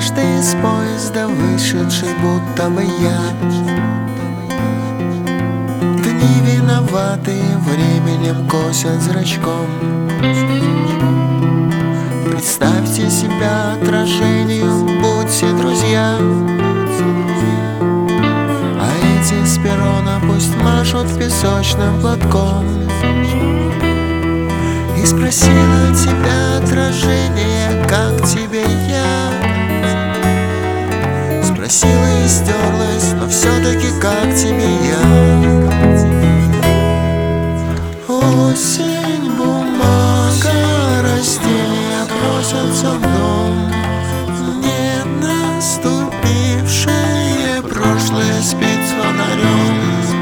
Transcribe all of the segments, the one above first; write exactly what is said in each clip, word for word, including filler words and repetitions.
Однажды из поезда вышедший, будто бы я. Дни виноватые временем косят зрачком. Представьте себя отражением, будьте друзья. А эти с перрона пусть машут песочным платком. И спросила тебя отражение, как тебе я. Спросила и стерлась, но все-таки как тебе я. Осень, бумага, растения просятся в дом. Не наступившее прошлое спит с фонарем.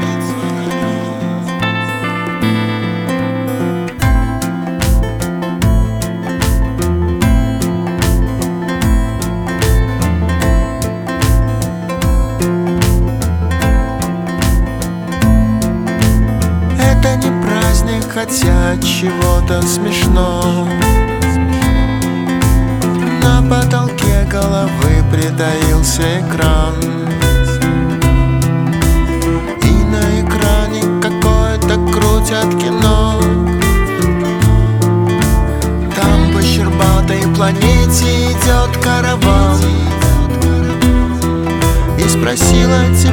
Это не праздник, хотя от чего-то смешно. На потолке головы притаился экран, и на экране какое-то крутят кино. Там по щербатой планете идет караван. И спросила тебя